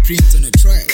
Prince on the track.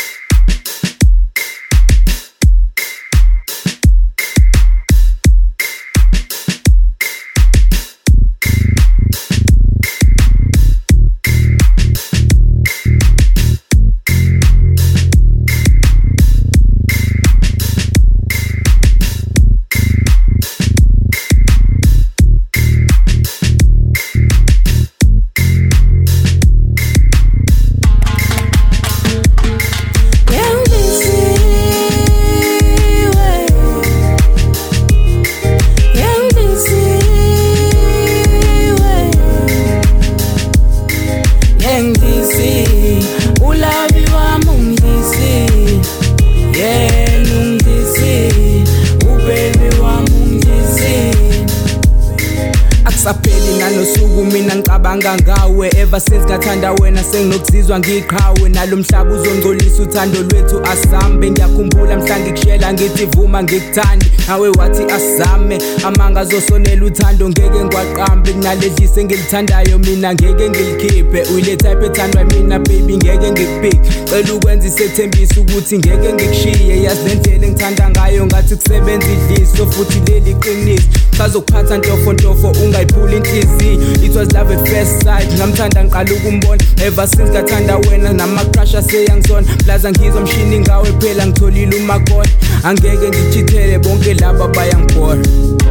Sapheli nanosuku mina ngicabanga ngawe ever since ngathanda wena senginokudzizwa ngiqhawe nalomhlaba uzongcolisa uthando lwethu asambe ngiyakhumbula mhla ngikushela ngithi vuma ngikuthandi nawe wathi asizame amanga azosonela uthando ngeke ngiwaqambe kunaledlise engilithandayo mina ngeke ngilikhiphe uyile type ethandwa mina baby ngeke ngikupick cela ukwenza isethembisa ukuthi ngeke ngikushiye yazi lendlela engithanda ngayo ngathi kusebenza idliso futhi leli qiniso sazokuphatha ntofo ungayiphula inhliziyo it was love at first sight ngamthanda ngiqala ukumbona ever since ngathanda wena nama-crush aseyangizona plaza ngizwa mshini ngawe phela ngitholile umakona angeke ngichithele bonke laba bayangibhora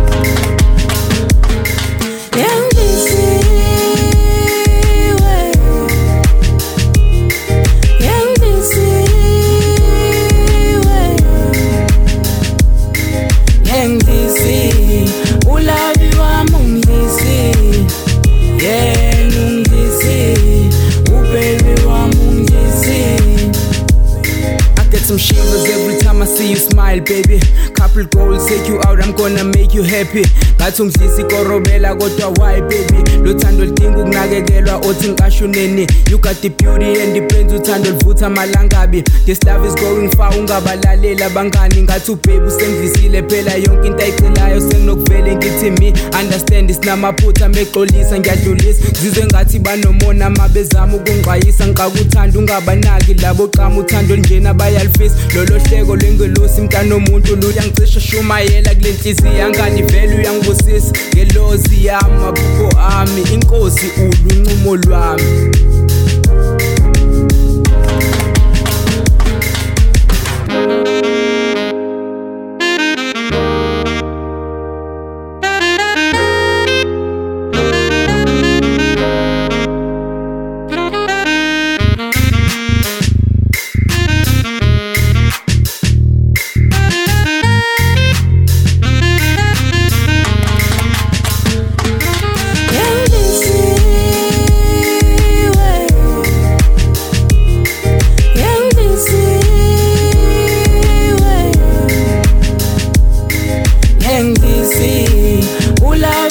some shivers every time I see you smile, baby. Couple goals, take you out, I'm gonna make you happy. Ngathi ngidlisa ikorobela kodwa why baby? Lothando lidinga ukunakekelwa othi ngikashuneni. You got the beauty and the brains, uthando livutha malangabi. This love is going far, ungabalalela bangani. Ngathi baby usengidlisile phela yonke into ayicelayo senginokuvele ngithi me. Understand isinamaphutha mexolisa ngiyadlulisa. Ngizwe ngathi banomona mabezama ukungqwayisa ngikakuthanda ungabanaki labo qama uthando njena bayalifisa. Lolo hleko lwengelosi mntana omuntu luyangicisha shumayela kule nhliziyo angani vele uyangibusisa ngelozi yami maphupho ami inkosi uluncumo lwami. Ulove